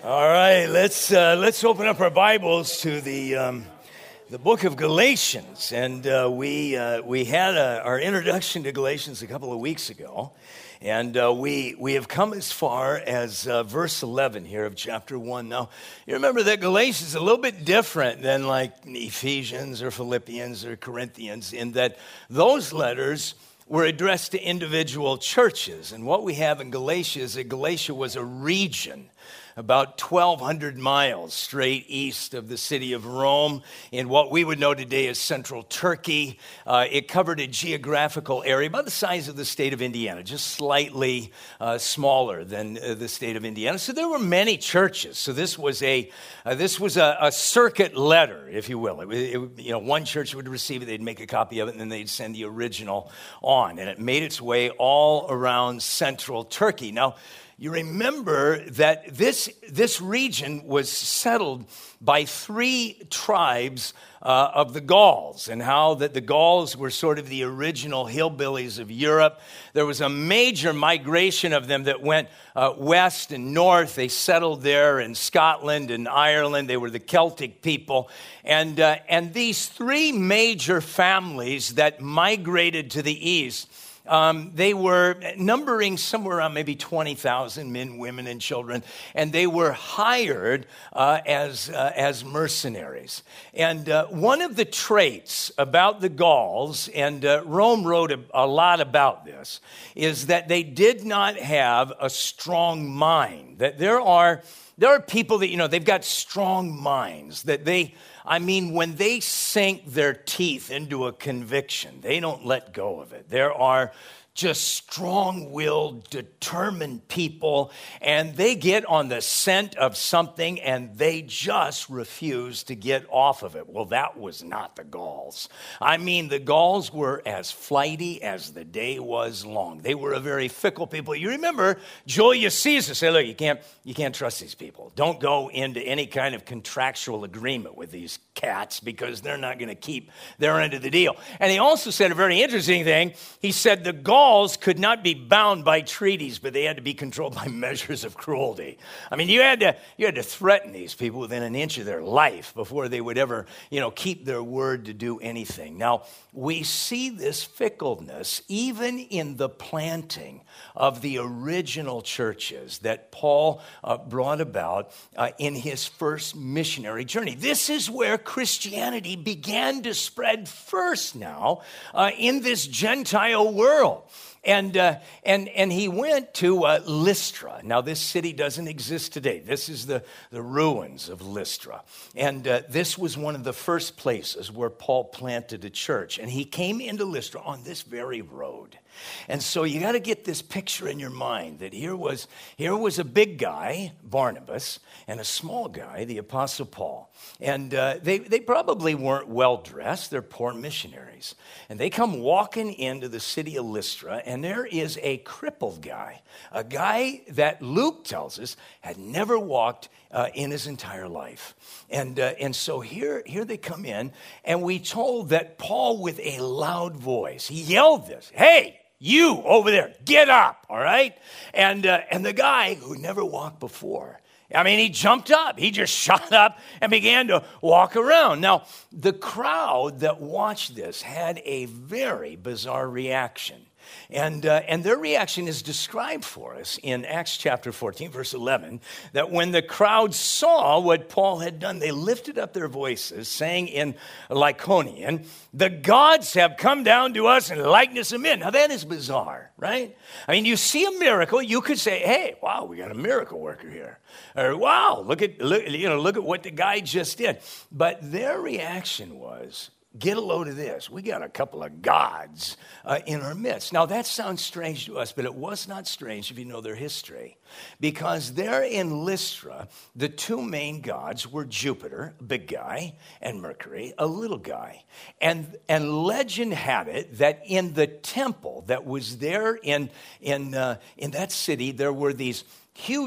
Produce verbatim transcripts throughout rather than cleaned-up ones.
All right, let's uh, let's open up our Bibles to the um, the book of Galatians, and uh, we uh, we had a, our introduction to Galatians a couple of weeks ago, and uh, we we have come as far as uh, verse eleven here of chapter one. Now, you remember that Galatians is a little bit different than like Ephesians or Philippians or Corinthians, in that those letters were addressed to individual churches, and what we have in Galatia is that Galatia was a region about twelve hundred miles straight east of the city of Rome in what we would know today as central Turkey. Uh, it covered a geographical area about the size of the state of Indiana, just slightly uh, smaller than uh, the state of Indiana. So there were many churches. So this was a uh, this was a, a circuit letter, if you will. It, it, you know, one church would receive it, they'd make a copy of it, and then they'd send the original on. And it made its way all around central Turkey. Now, you remember that this, this region was settled by three tribes uh, of the Gauls, and how that the Gauls were sort of the original hillbillies of Europe. There was a major migration of them that went uh, west and north. They settled there in Scotland and Ireland. They were the Celtic people. And, uh, and these three major families that migrated to the east, Um, they were numbering somewhere around maybe twenty thousand men, women, and children, and they were hired uh, as uh, as mercenaries. And uh, one of the traits about the Gauls, and uh, Rome wrote a, a lot about this, is that they did not have a strong mind. That there are there are people that, you know, they've got strong minds, that they, I mean, when they sink their teeth into a conviction, they don't let go of it. There are just strong-willed, determined people, and they get on the scent of something, and they just refuse to get off of it. Well, that was not the Gauls. I mean, the Gauls were as flighty as the day was long. They were a very fickle people. You remember Julius Caesar said, look, you can't, you can't trust these people. Don't go into any kind of contractual agreement with these cats, because they're not going to keep their end of the deal. And he also said a very interesting thing. He said the Gauls could not be bound by treaties, but they had to be controlled by measures of cruelty. I mean, you had to you had to threaten these people within an inch of their life before they would ever, you know, keep their word to do anything. Now, we see this fickleness even in the planting of the original churches that Paul uh, brought about uh, in his first missionary journey. This is where Christianity began to spread first now uh, in this Gentile world. And uh, and and he went to uh, Lystra. Now, this city doesn't exist today. This is the, the ruins of Lystra. And uh, this was one of the first places where Paul planted a church. And he came into Lystra on this very road. And so you got to get this picture in your mind that here was, here was a big guy, Barnabas, and a small guy, the Apostle Paul. And uh, they, they probably weren't well-dressed. They're poor missionaries. And they come walking into the city of Lystra, and there is a crippled guy, a guy that Luke tells us had never walked uh, in his entire life. And uh, and so here, here they come in, and we told that Paul, with a loud voice, he yelled this, hey, you over there, get up, all right? And uh, and the guy who never walked before, I mean, he jumped up. He just shot up and began to walk around. Now, the crowd that watched this had a very bizarre reaction. And uh, and their reaction is described for us in Acts chapter fourteen, verse eleven, that when the crowd saw what Paul had done, they lifted up their voices, saying in Lycaonian, the gods have come down to us in likeness of men. Now, that is bizarre, right? I mean, you see a miracle, you could say, hey, wow, we got a miracle worker here. Or, wow, look at, look, you know, look at what the guy just did. But their reaction was, get a load of this. We got a couple of gods uh, in our midst. Now, that sounds strange to us, but it was not strange if you know their history. Because there in Lystra, the two main gods were Jupiter, a big guy, and Mercury, a little guy. And, and legend had it that in the temple that was there in, in, uh, in that city, there were these huge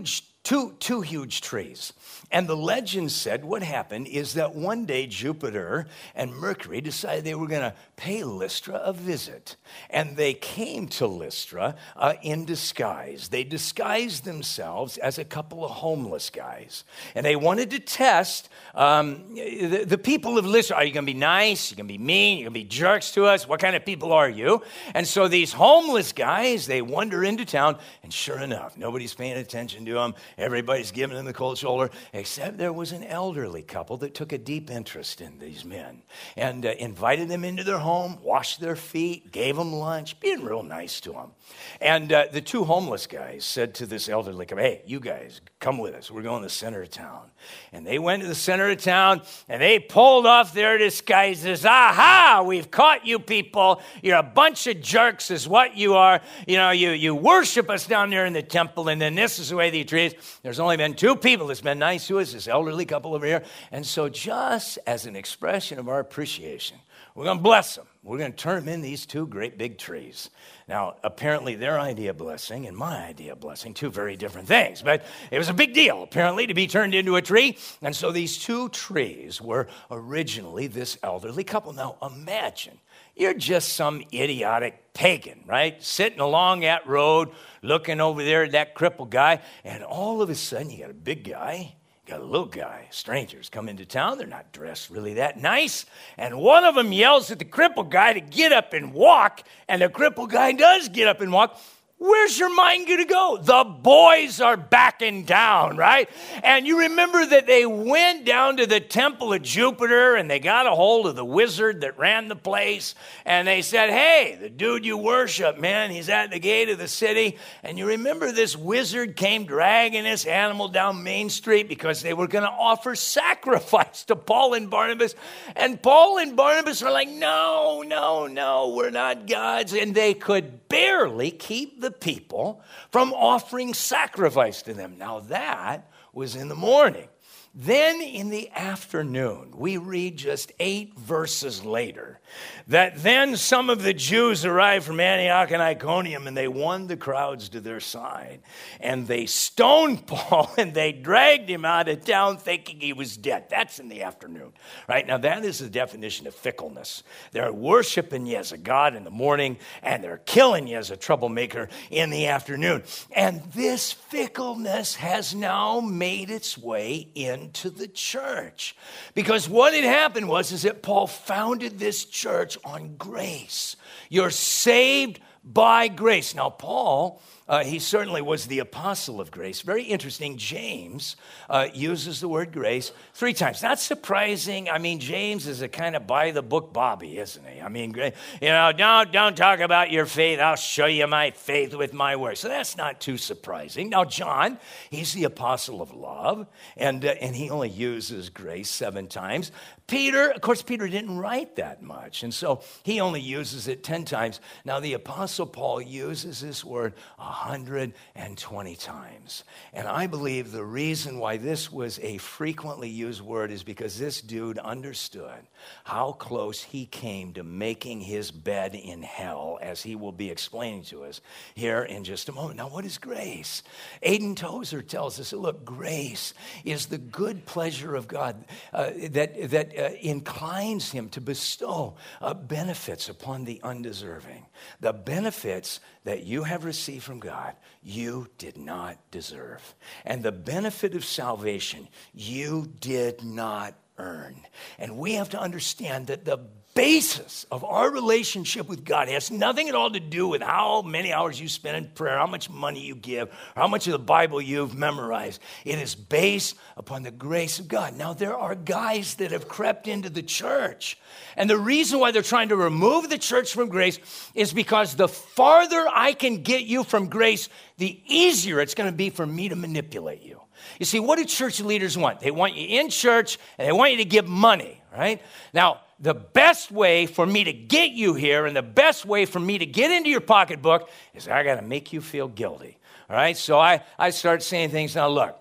two, two huge trees. And the legend said what happened is that one day Jupiter and Mercury decided they were going to pay Lystra a visit. And they came to Lystra uh, in disguise. They disguised themselves as a couple of homeless guys. And they wanted to test um, the, the people of Lystra. Are you going to be nice? Are you going to be mean? Are you going to be jerks to us? What kind of people are you? And so these homeless guys, they wander into town. And sure enough, nobody's paying attention to them. Everybody's giving them the cold shoulder. Except there was an elderly couple that took a deep interest in these men and uh, invited them into their home, washed their feet, gave them lunch, being real nice to them. And uh, the two homeless guys said to this elderly couple, hey, you guys, come with us. We're going to the center of town. And they went to the center of town and they pulled off their disguises. Aha, we've caught you people. You're a bunch of jerks is what you are. You know, you, you worship us down there in the temple, and then this is the way they treat us. There's only been two people that's been nice to us, this elderly couple over here. And so just as an expression of our appreciation, we're going to bless them. We're going to turn them in these two great big trees. Now, apparently their idea of blessing and my idea of blessing, two very different things. But it was a big deal, apparently, to be turned into a tree. And so these two trees were originally this elderly couple. Now, imagine you're just some idiotic pagan, right? Sitting along that road, looking over there at that crippled guy. And all of a sudden, you got a big guy. Got a little guy, strangers come into town. They're not dressed really that nice. And one of them yells at the crippled guy to get up and walk. And the crippled guy does get up and walk. Where's your mind going to go? The boys are backing down, right? And you remember that they went down to the temple of Jupiter and they got a hold of the wizard that ran the place. And they said, hey, the dude you worship, man, he's at the gate of the city. And you remember this wizard came dragging this animal down Main Street because they were going to offer sacrifice to Paul and Barnabas. And Paul and Barnabas are like, no, no, no, we're not gods. And they could barely keep the people from offering sacrifice to them. Now that was in the morning. Then in the afternoon, we read just eight verses later that then some of the Jews arrived from Antioch and Iconium, and they won the crowds to their side. And they stoned Paul and they dragged him out of town thinking he was dead. That's in the afternoon, right? Now that is the definition of fickleness. They're worshiping you as a god in the morning, and they're killing you as a troublemaker in the afternoon. And this fickleness has now made its way in to the church. Because what had happened was is that Paul founded this church on grace. You're saved by grace. Now, Paul, uh, he certainly was the apostle of grace. Very interesting. James uh, uses the word grace three times. Not surprising. I mean, James is a kind of by-the-book Bobby, isn't he? I mean, you know, don't, don't talk about your faith. I'll show you my faith with my works. So that's not too surprising. Now, John, he's the apostle of love, and, uh, and he only uses grace seven times. Peter, of course, Peter didn't write that much, and so he only uses it ten times. Now, the Apostle Paul uses this word one hundred twenty times. And I believe the reason why this was a frequently used word is because this dude understood how close he came to making his bed in hell, as he will be explaining to us here in just a moment. Now, what is grace? Aidan Tozer tells us, look, grace is the good pleasure of God uh, that, that Uh, inclines him to bestow uh, benefits upon the undeserving. The benefits that you have received from God, you did not deserve. And the benefit of salvation, you did not earn. And we have to understand that the basis of our relationship with God has nothing at all to do with how many hours you spend in prayer, how much money you give, or how much of the Bible you've memorized. It is based upon the grace of God. Now, there are guys that have crept into the church, and the reason why they're trying to remove the church from grace is because the farther I can get you from grace, the easier it's going to be for me to manipulate you. You see, what do church leaders want? They want you in church, and they want you to give money, right? Now, the best way for me to get you here and the best way for me to get into your pocketbook is I got to make you feel guilty, all right? So I, I start saying things, now look,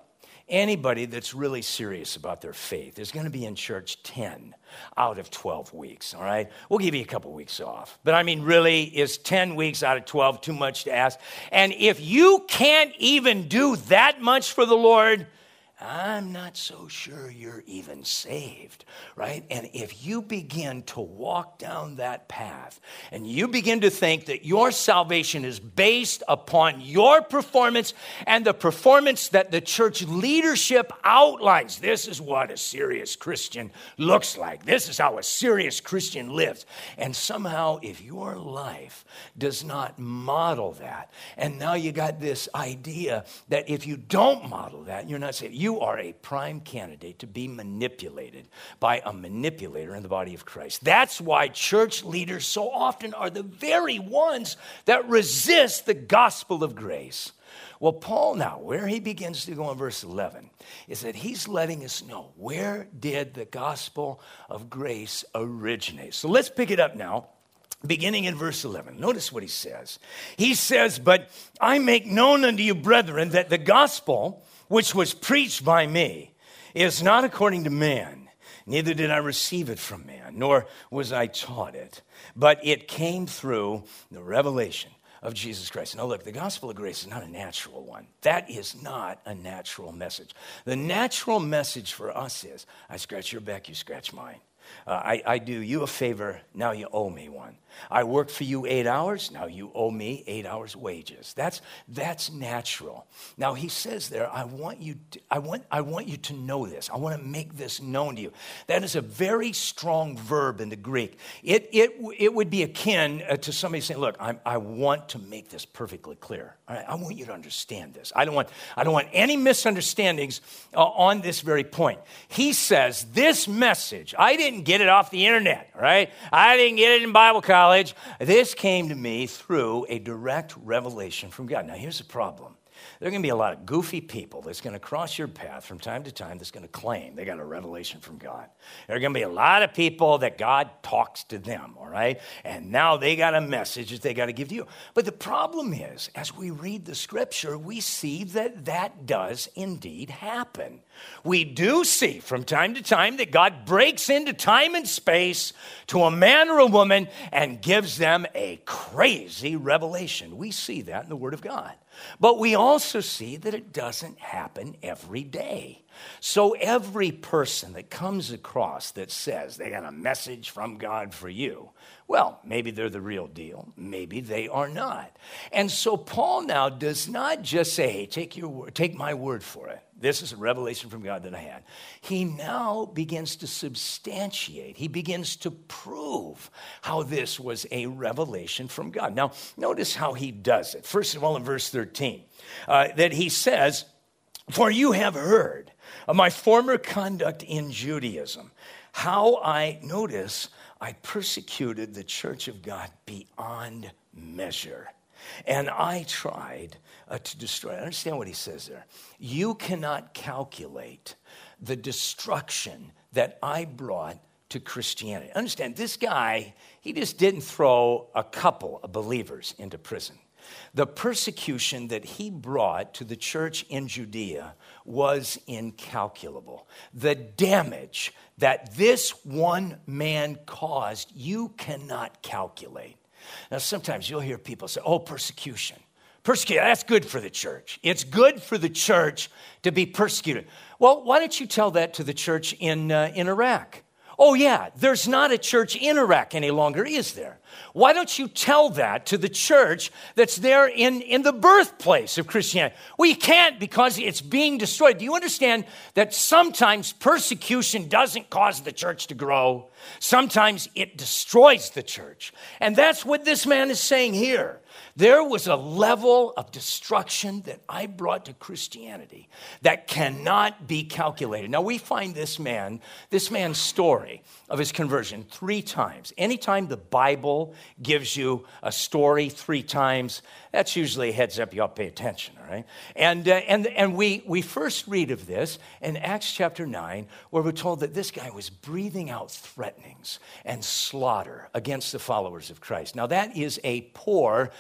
anybody that's really serious about their faith is going to be in church ten out of twelve weeks, all right? We'll give you a couple weeks off. But I mean, really, is ten weeks out of twelve too much to ask? And if you can't even do that much for the Lord, I'm not so sure you're even saved, right? And if you begin to walk down that path and you begin to think that your salvation is based upon your performance and the performance that the church leadership outlines, this is what a serious Christian looks like. This is how a serious Christian lives. And somehow, if your life does not model that, and now you got this idea that if you don't model that, you're not saved. You are a prime candidate to be manipulated by a manipulator in the body of Christ. That's why church leaders so often are the very ones that resist the gospel of grace. Well, Paul now, where he begins to go in verse eleven, is that he's letting us know, where did the gospel of grace originate? So let's pick it up now. Beginning in verse eleven, notice what he says. He says, "But I make known unto you, brethren, that the gospel which was preached by me is not according to man. Neither did I receive it from man, nor was I taught it. But it came through the revelation of Jesus Christ." Now look, the gospel of grace is not a natural one. That is not a natural message. The natural message for us is, I scratch your back, you scratch mine. Uh, I, I do you a favor, now you owe me one. I worked for you eight hours, now you owe me eight hours wages. That's that's natural. Now he says there, I want you to, I want I want you to know this. I want to make this known to you. That is a very strong verb in the Greek. It it it would be akin to somebody saying, "Look, I I want to make this perfectly clear. All right, I want you to understand this. I don't want I don't want any misunderstandings uh, on this very point." He says, "This message, I didn't get it off the internet, all right? I didn't get it in Bible college. This came to me through a direct revelation from God." Now, here's the problem. There are going to be a lot of goofy people that's going to cross your path from time to time that's going to claim they got a revelation from God. There are going to be a lot of people that God talks to them, all right? And now they got a message that they got to give to you. But the problem is, as we read the scripture, we see that that does indeed happen. We do see from time to time that God breaks into time and space to a man or a woman and gives them a crazy revelation. We see that in the Word of God. But we also see that it doesn't happen every day. So every person that comes across that says they got a message from God for you, well, maybe they're the real deal. Maybe they are not. And so Paul now does not just say, "Hey, take your word, take my word for it. This is a revelation from God that I had." He now begins to substantiate. He begins to prove how this was a revelation from God. Now, notice how he does it. First of all, in verse thirteen, uh, that he says, "For you have heard of my former conduct in Judaism, how I," notice, "I persecuted the church of God beyond measure. And I tried uh, to destroy." Understand what he says there. You cannot calculate the destruction that I brought to Christianity. Understand, this guy, he just didn't throw a couple of believers into prison. The persecution that he brought to the church in Judea was incalculable. The damage that this one man caused, you cannot calculate. Now, sometimes you'll hear people say, "Oh, persecution. Persecution, that's good for the church. It's good for the church to be persecuted." Well, why don't you tell that to the church in, uh, in Iraq? Oh, yeah, there's not a church in Iraq any longer, is there? Why don't you tell that to the church that's there in, in the birthplace of Christianity? Well, you can't because it's being destroyed. Do you understand that sometimes persecution doesn't cause the church to grow? Sometimes it destroys the church. And that's what this man is saying here. There was a level of destruction that I brought to Christianity that cannot be calculated. Now, we find this man, this man's story of his conversion three times. Anytime the Bible gives you a story three times, that's usually a heads up, you ought to pay attention, all right? And, uh, and, and we, we first read of this in Acts chapter nine, where we're told that this guy was breathing out threatenings and slaughter against the followers of Christ. Now, that is a poor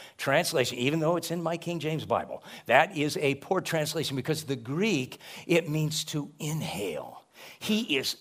translation, even though it's in my King James Bible. That is a poor translation because the Greek, it means to inhale. He is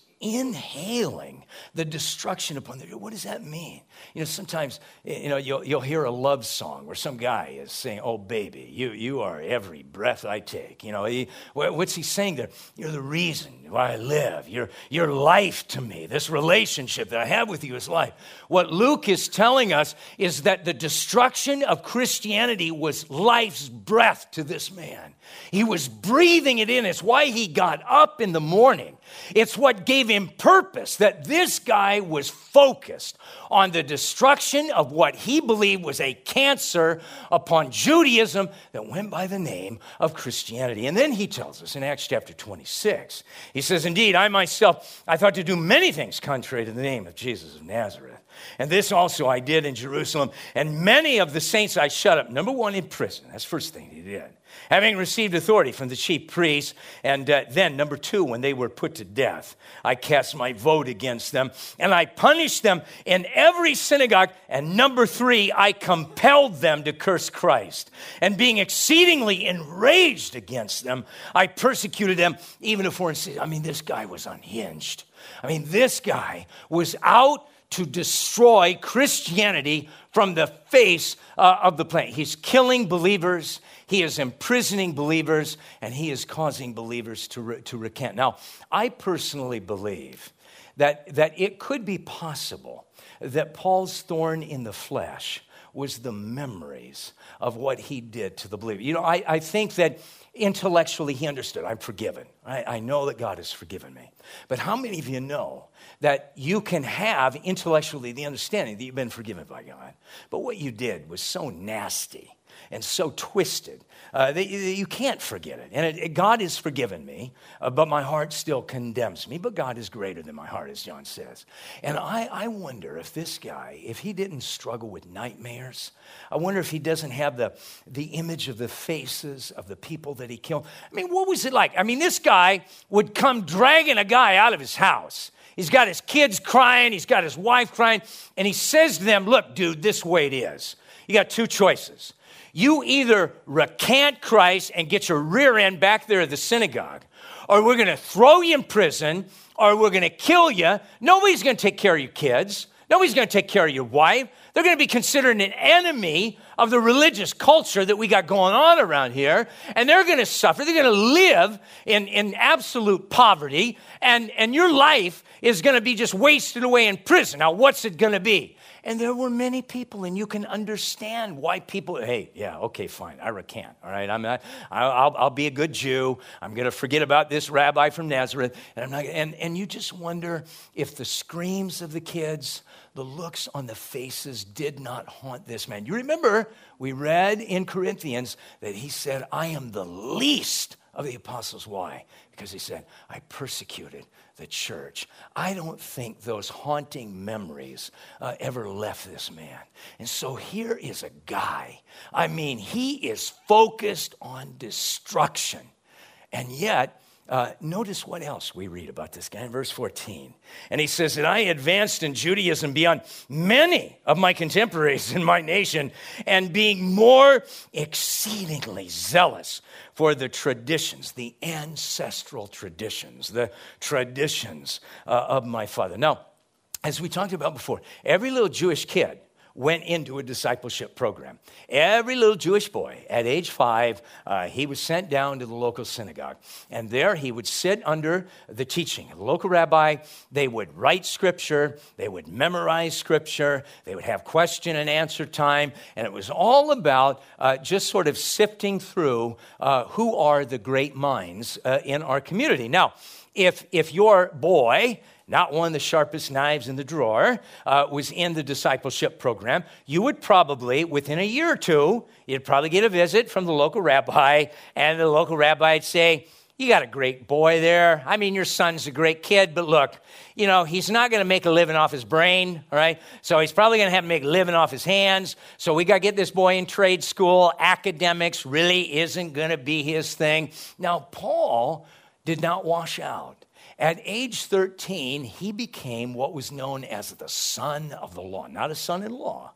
inhaling the destruction upon the, what does that mean? You know, sometimes, you know, you'll, you'll hear a love song where some guy is saying, oh, baby, you, you are every breath I take. You know, he, what's he saying there? You're the reason why I live. You're, you're life to me. This relationship that I have with you is life. What Luke is telling us is that the destruction of Christianity was life's breath to this man. He was breathing it in. It's why he got up in the morning. It's what gave him purpose, that this guy was focused on the destruction of what he believed was a cancer upon Judaism that went by the name of Christianity. And then he tells us in Acts chapter twenty-six, he says, indeed, I myself, I thought to do many things contrary to the name of Jesus of Nazareth. And this also I did in Jerusalem. And many of the saints I shut up, number one, in prison. That's the first thing he did. Having received authority from the chief priests, and uh, then, number two, when they were put to death, I cast my vote against them, and I punished them in every synagogue, and number three, I compelled them to curse Christ. And being exceedingly enraged against them, I persecuted them, even if foreign cities. I mean, this guy was unhinged. I mean, this guy was out to destroy Christianity from the face uh, of the planet. He's killing believers. He is imprisoning believers, and he is causing believers to, re- to recant. Now, I personally believe that, that it could be possible that Paul's thorn in the flesh was the memories of what he did to the believer. You know, I, I think that intellectually he understood, I'm forgiven. I, I know that God has forgiven me. But how many of you know that you can have intellectually the understanding that you've been forgiven by God, but what you did was so nasty and so twisted uh, that you can't forget it. And it, it, God has forgiven me, uh, but my heart still condemns me. But God is greater than my heart, as John says. And I, I wonder if this guy, if he didn't struggle with nightmares, I wonder if he doesn't have the, the image of the faces of the people that he killed. I mean, what was it like? I mean, this guy would come dragging a guy out of his house. He's got his kids crying. He's got his wife crying. And he says to them, look, dude, this way it is. You got two choices. You either recant Christ and get your rear end back there at the synagogue, or we're going to throw you in prison, or we're going to kill you. Nobody's going to take care of your kids. Nobody's going to take care of your wife. They're going to be considered an enemy of the religious culture that we got going on around here, and they're going to suffer. They're going to live in, in absolute poverty, and, and your life is going to be just wasted away in prison. Now, what's it going to be? And there were many people, and you can understand why people, hey, yeah, okay, fine, I recant, all right? I'm not, I'll, I'll be a good Jew. I'm going to forget about this rabbi from Nazareth. And, I'm not, and, and you just wonder if the screams of the kids, the looks on the faces did not haunt this man. You remember, we read in Corinthians that he said, I am the least of the apostles. Why? Because he said, I persecuted the church. I don't think those haunting memories uh, ever left this man. And so here is a guy. I mean, he is focused on destruction. And yet, uh, notice what else we read about this guy in verse fourteen. And he says that I advanced in Judaism beyond many of my contemporaries in my nation, and being more exceedingly zealous for the traditions, the ancestral traditions, the traditions uh, of my father. Now, as we talked about before, every little Jewish kid went into a discipleship program. Every little Jewish boy at age five, uh, he was sent down to the local synagogue. And there he would sit under the teaching of the local rabbi. They would write scripture. They would memorize scripture. They would have question and answer time. And it was all about uh, just sort of sifting through uh, who are the great minds uh, in our community. Now, if if your boy, not one of the sharpest knives in the drawer, uh, was in the discipleship program, you would probably, within a year or two, you'd probably get a visit from the local rabbi, and the local rabbi would say, you got a great boy there. I mean, your son's a great kid, but look, you know, he's not going to make a living off his brain, all right? So he's probably going to have to make a living off his hands. So we got to get this boy in trade school. Academics really isn't going to be his thing. Now, Paul did not wash out. At age thirteen, he became what was known as the son of the law. Not a son-in-law,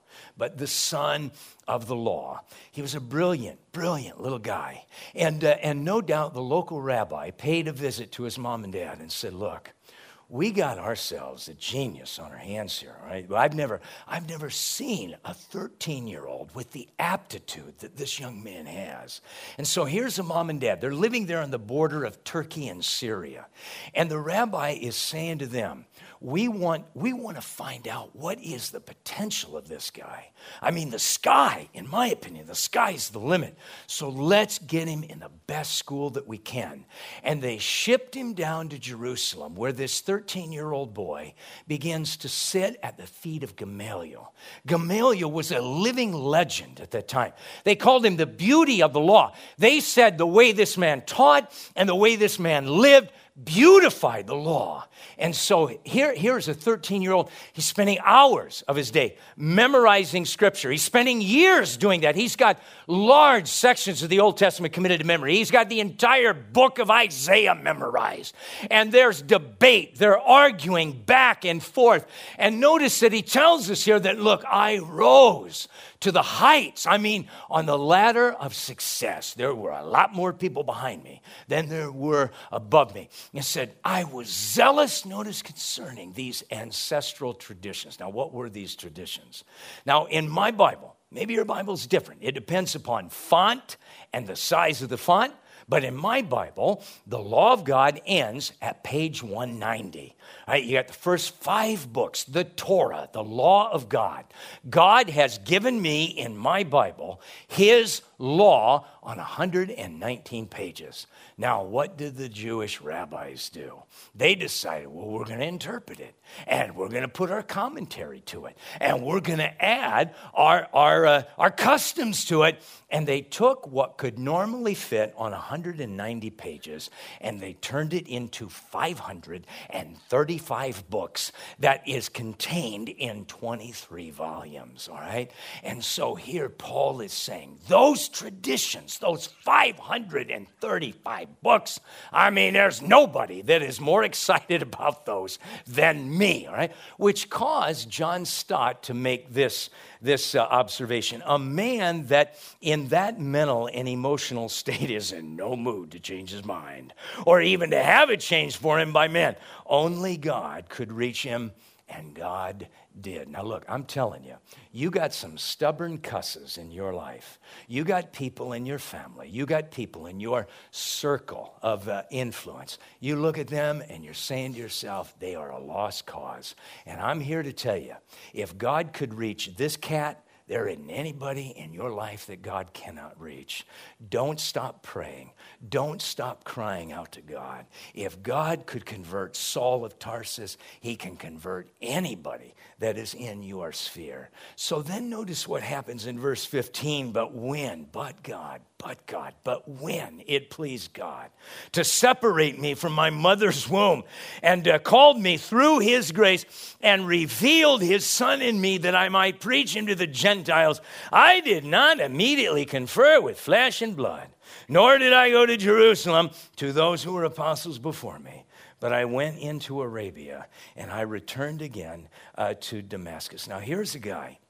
but the son of the law. He was a brilliant, brilliant little guy. And, uh, and no doubt the local rabbi paid a visit to his mom and dad and said, look, we got ourselves a genius on our hands here, all right? I've never, I've never seen a thirteen-year-old with the aptitude that this young man has. And so here's a mom and dad. They're living there on the border of Turkey and Syria. And the rabbi is saying to them, we want, we want to find out what is the potential of this guy. I mean, the sky, in my opinion, the sky's the limit. So let's get him in the best school that we can. And they shipped him down to Jerusalem, where this thirteen-year-old boy begins to sit at the feet of Gamaliel. Gamaliel was a living legend at that time. They called him the beauty of the law. They said the way this man taught and the way this man lived beautified the law. And so here, here's a thirteen-year-old. He's spending hours of his day memorizing Scripture. He's spending years doing that. He's got large sections of the Old Testament committed to memory. He's got the entire book of Isaiah memorized. And there's debate. They're arguing back and forth. And notice that he tells us here that, look, I rose to the heights. I mean, on the ladder of success, there were a lot more people behind me than there were above me. And said, I was zealous, notice, concerning these ancestral traditions. Now, what were these traditions? Now, in my Bible, maybe your Bible's different. It depends upon font and the size of the font. But in my Bible, the law of God ends at page one ninety. Right? You got the first five books, the Torah, the law of God. God has given me in my Bible his law on one hundred nineteen pages. Now, what did the Jewish rabbis do? They decided, well, we're going to interpret it, and we're going to put our commentary to it, and we're going to add our, our, uh, our customs to it. And they took what could normally fit on one hundred ninety pages, and they turned it into five hundred thirty-five books that is contained in twenty-three volumes, all right? And so here Paul is saying, those traditions, those five hundred thirty-five books, I mean, there's nobody that is more excited about those than me, all right? Which caused John Stott to make this, this uh, observation. A man that in that mental and emotional state is in no mood to change his mind or even to have it changed for him by men. Only God could reach him, and God did. Now look, I'm telling you, you got some stubborn cusses in your life. You got people in your family. You got people in your circle of uh, influence. You look at them and you're saying to yourself, they are a lost cause. And I'm here to tell you, if God could reach this cat, there isn't anybody in your life that God cannot reach. Don't stop praying. Don't stop crying out to God. If God could convert Saul of Tarsus, he can convert anybody that is in your sphere. So then notice what happens in verse fifteen. But when, but God, but God, but when it pleased God to separate me from my mother's womb and uh, called me through his grace and revealed his son in me that I might preach him to the Gentiles, I did not immediately confer with flesh and blood, nor did I go to Jerusalem to those who were apostles before me. But I went into Arabia, and I returned again uh, to Damascus. Now, here's a guy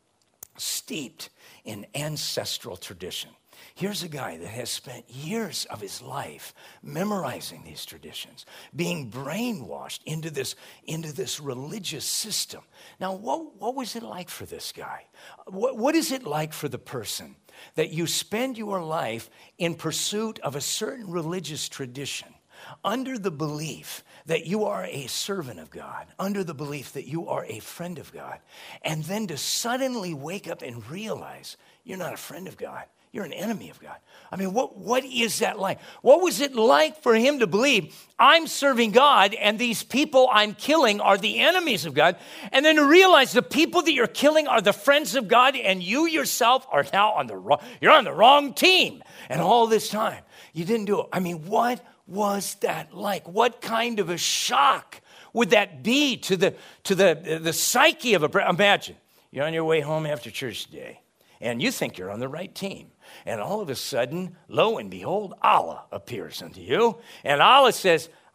steeped in ancestral tradition. Here's a guy that has spent years of his life memorizing these traditions, being brainwashed into this, into this religious system. Now, what, what was it like for this guy? What, what is it like for the person that you spend your life in pursuit of a certain religious tradition, under the belief that you are a servant of God, under the belief that you are a friend of God, and then to suddenly wake up and realize you're not a friend of God, you're an enemy of God? I mean, what, what is that like? What was it like for him to believe, I'm serving God and these people I'm killing are the enemies of God, and then to realize the people that you're killing are the friends of God, and you yourself are now on the wrong, you're on the wrong team. And all this time, you didn't do it. I mean, what was that like? What kind of a shock would that be to the to the the psyche of a? Imagine you're on your way home after church today, and you think you're on the right team, and all of a sudden, lo and behold, Allah appears unto you, and Allah says,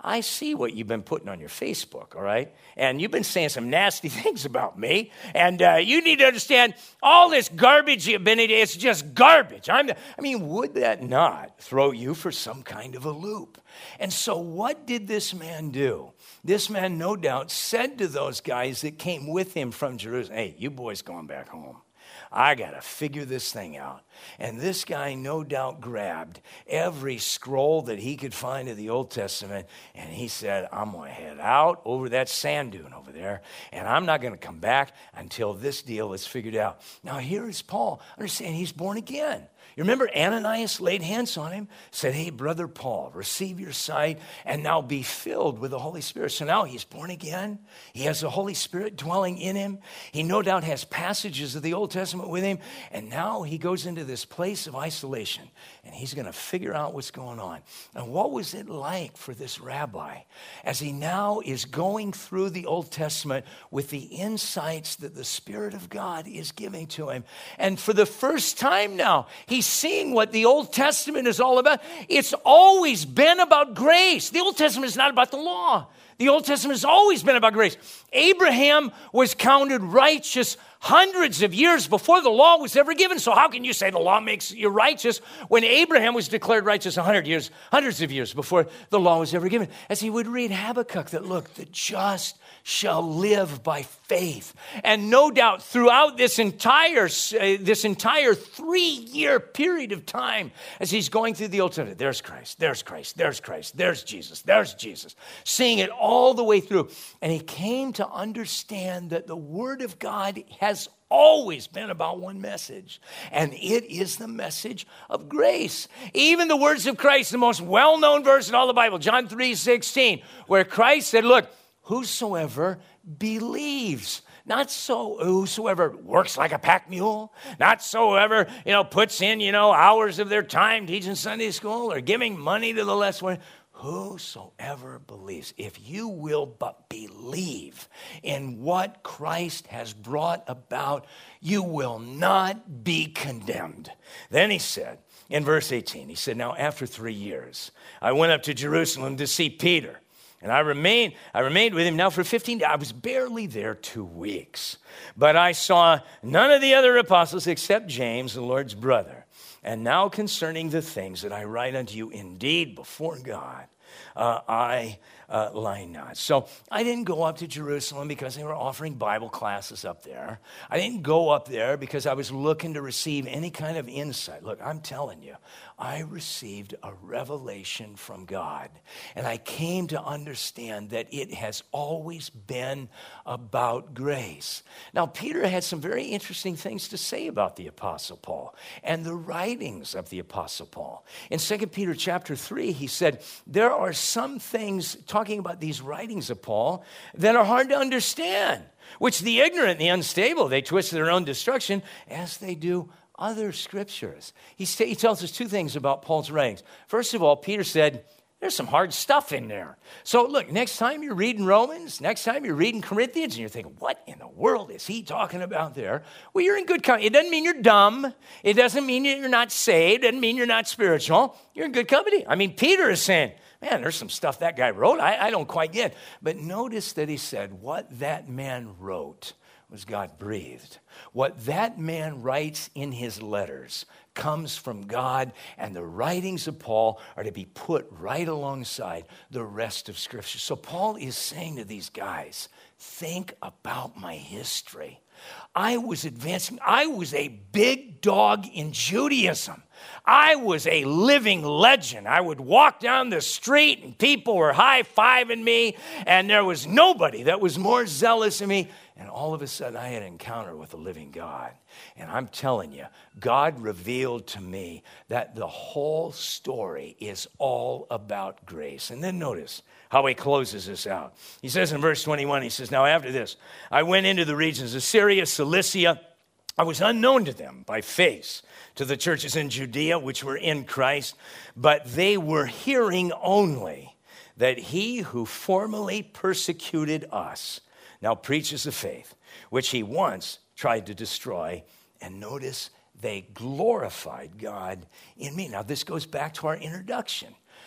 I see what you've been putting on your Facebook, all right? And you've been saying some nasty things about me. And uh, you need to understand all this garbage you've been eating, it's just garbage. I'm the, I mean, would that not throw you for some kind of a loop? And so what did this man do? This man, no doubt, said to those guys that came with him from Jerusalem, hey, you boys going back home. I got to figure this thing out. And this guy no doubt grabbed every scroll that he could find of the Old Testament, and he said, I'm going to head out over that sand dune over there, and I'm not going to come back until this deal is figured out. Now, here is Paul. Understand, he's born again. You remember Ananias laid hands on him, said, hey, brother Paul, receive your sight and now be filled with the Holy Spirit. So now he's born again. He has the Holy Spirit dwelling in him. He no doubt has passages of the Old Testament with him. And now he goes into this place of isolation and he's going to figure out what's going on. And what was it like for this rabbi as he now is going through the Old Testament with the insights that the Spirit of God is giving to him? And for the first time now, he seeing what the Old Testament is all about. It's always been about grace. The Old Testament is not about the law. The Old Testament has always been about grace. Abraham was counted righteous hundreds of years before the law was ever given. So how can you say the law makes you righteous when Abraham was declared righteous one hundred years, hundreds of years before the law was ever given? As he would read Habakkuk, that look, the just shall live by faith. And no doubt throughout this entire, uh, this entire three-year period of time, as he's going through the Old Testament, there's Christ, there's Christ, there's Christ, there's Jesus, there's Jesus, seeing it all the way through. And he came to understand that the Word of God has always been about one message, and it is the message of grace. Even the words of Christ, the most well-known verse in all the Bible, John three sixteen, where Christ said, look, whosoever believes, not so whosoever works like a pack mule, not so ever, you know, puts in, you know, hours of their time teaching Sunday school or giving money to the less one. Whosoever believes, if you will but believe in what Christ has brought about, you will not be condemned. Then he said, in verse eighteen, he said, now after three years, I went up to Jerusalem to see Peter. And I remained, I remained with him now for fifteen days. I was barely there two weeks. But I saw none of the other apostles except James, the Lord's brother. And now concerning the things that I write unto you, indeed before God, uh, I uh, lie not. So I didn't go up to Jerusalem because they were offering Bible classes up there. I didn't go up there because I was looking to receive any kind of insight. Look, I'm telling you, I received a revelation from God, and I came to understand that it has always been about grace. Now, Peter had some very interesting things to say about the Apostle Paul and the writings of the Apostle Paul. In Second Peter chapter three, he said, there are some things, talking about these writings of Paul, that are hard to understand, which the ignorant and the unstable, they twist to their own destruction, as they do other scriptures. He, st- he tells us two things about Paul's writings. First of all, Peter said, there's some hard stuff in there. So look, next time you're reading Romans, next time you're reading Corinthians, and you're thinking, what in the world is he talking about there? Well, you're in good company. It doesn't mean you're dumb. It doesn't mean you're not saved. It doesn't mean you're not spiritual. You're in good company. I mean, Peter is saying, man, there's some stuff that guy wrote I, I don't quite get. But notice that he said, what that man wrote was God breathed. What that man writes in his letters comes from God, and the writings of Paul are to be put right alongside the rest of Scripture. So Paul is saying to these guys, think about my history. I was advancing. I was a big dog in Judaism. I was a living legend. I would walk down the street and people were high-fiving me, and there was nobody that was more zealous than me. And all of a sudden, I had an encounter with the living God. And I'm telling you, God revealed to me that the whole story is all about grace. And then notice how he closes this out. He says in verse twenty-one, he says, now after this, I went into the regions of Syria, Cilicia. I was unknown to them by face, to the churches in Judea, which were in Christ, but they were hearing only that he who formerly persecuted us now preaches the faith, which he once tried to destroy. And notice, they glorified God in me. Now, this goes back to our introduction.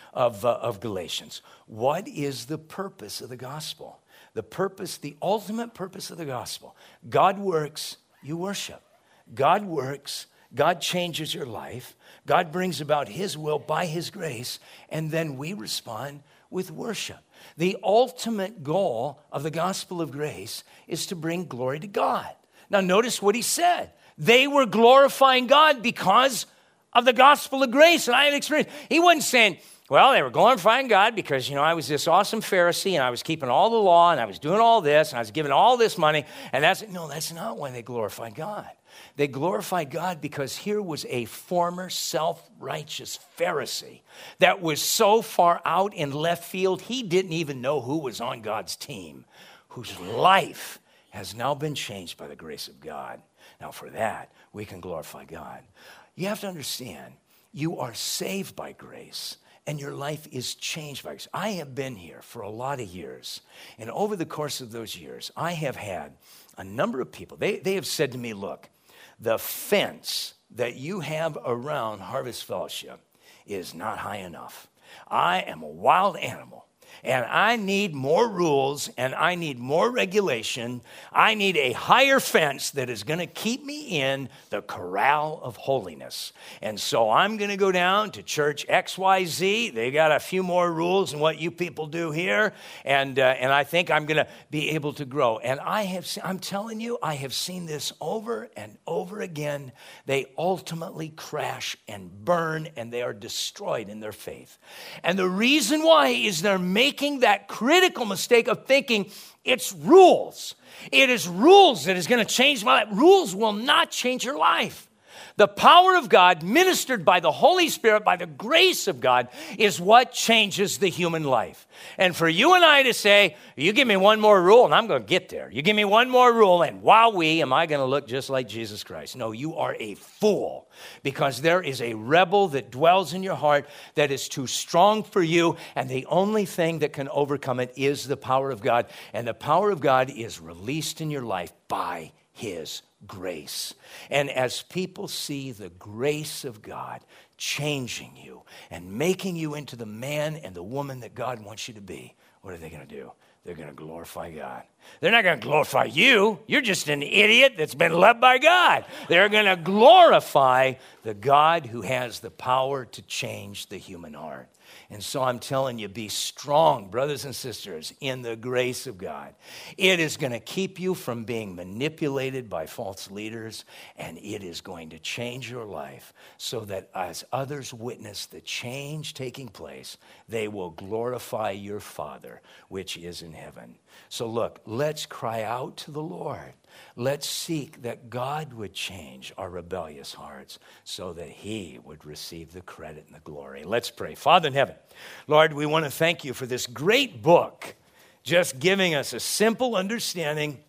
of, uh, of Galatians. What is the purpose of the gospel? The purpose, the ultimate purpose of the gospel. God works, you worship. God works, God changes your life. God brings about his will by his grace, and then we respond with worship. The ultimate goal of the gospel of grace is to bring glory to God. Now notice what he said. They were glorifying God because of the gospel of grace, and I had experience. He wasn't saying, well, they were glorifying God because, you know, I was this awesome Pharisee, and I was keeping all the law, and I was doing all this, and I was giving all this money, and that's, no, that's not why they glorified God. They glorified God because here was a former self-righteous Pharisee that was so far out in left field, he didn't even know who was on God's team, whose life has now been changed by the grace of God. Now, for that, we can glorify God. You have to understand, you are saved by grace, and your life is changed by grace. I have been here for a lot of years, and over the course of those years, I have had a number of people. They, they have said to me, look, the fence that you have around Harvest Fellowship is not high enough. I am a wild animal. And I need more rules, and I need more regulation. I need a higher fence that is going to keep me in the corral of holiness. And so I'm going to go down to church X Y Z. They got a few more rules than what you people do here. And, uh, and I think I'm going to be able to grow. And I have, se- I'm telling you, I have seen this over and over again. They ultimately crash and burn, and they are destroyed in their faith. And the reason why is they're making making that critical mistake of thinking it's rules. It is rules that is going to change my life. Rules will not change your life. The power of God, ministered by the Holy Spirit, by the grace of God, is what changes the human life. And for you and I to say, you give me one more rule and I'm going to get there. You give me one more rule and wowee, am I going to look just like Jesus Christ? No, you are a fool, because there is a rebel that dwells in your heart that is too strong for you, and the only thing that can overcome it is the power of God. And the power of God is released in your life by his grace. And as people see the grace of God changing you and making you into the man and the woman that God wants you to be, what are they going to do? They're going to glorify God. They're not going to glorify you. You're just an idiot that's been loved by God. They're going to glorify the God who has the power to change the human heart. And so I'm telling you, be strong, brothers and sisters, in the grace of God. It is going to keep you from being manipulated by false leaders, and it is going to change your life so that as others witness the change taking place, they will glorify your Father, which is in heaven. So look, let's cry out to the Lord. Let's seek that God would change our rebellious hearts so that he would receive the credit and the glory. Let's pray. Father in heaven, Lord, we want to thank you for this great book, just giving us a simple understanding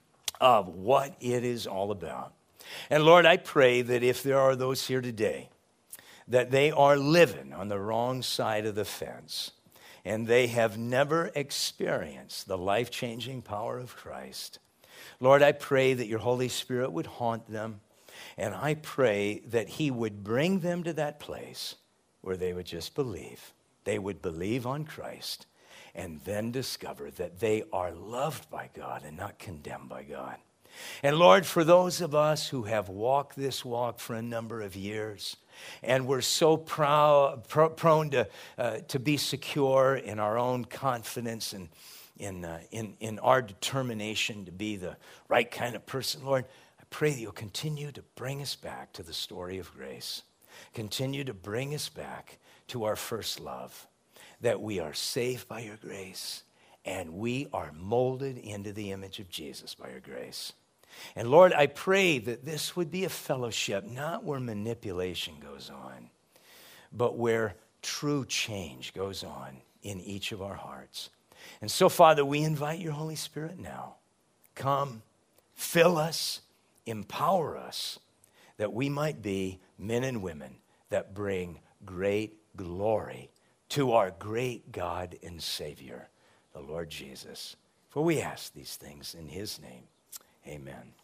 of what it is all about. And Lord, I pray that if there are those here today, that they are living on the wrong side of the fence, and they have never experienced the life-changing power of Christ. Lord, I pray that your Holy Spirit would haunt them, and I pray that he would bring them to that place where they would just believe. They would believe on Christ and then discover that they are loved by God and not condemned by God. And Lord, for those of us who have walked this walk for a number of years, and we're so proud, pro, prone to, uh, to be secure in our own confidence and in, uh, in, in our determination to be the right kind of person, Lord, I pray that you'll continue to bring us back to the story of grace. Continue to bring us back to our first love, that we are saved by your grace and we are molded into the image of Jesus by your grace. And Lord, I pray that this would be a fellowship, not where manipulation goes on, but where true change goes on in each of our hearts. And so, Father, we invite your Holy Spirit now. Come, fill us, empower us, that we might be men and women that bring great glory to our great God and Savior, the Lord Jesus. For we ask these things in his name. Amen.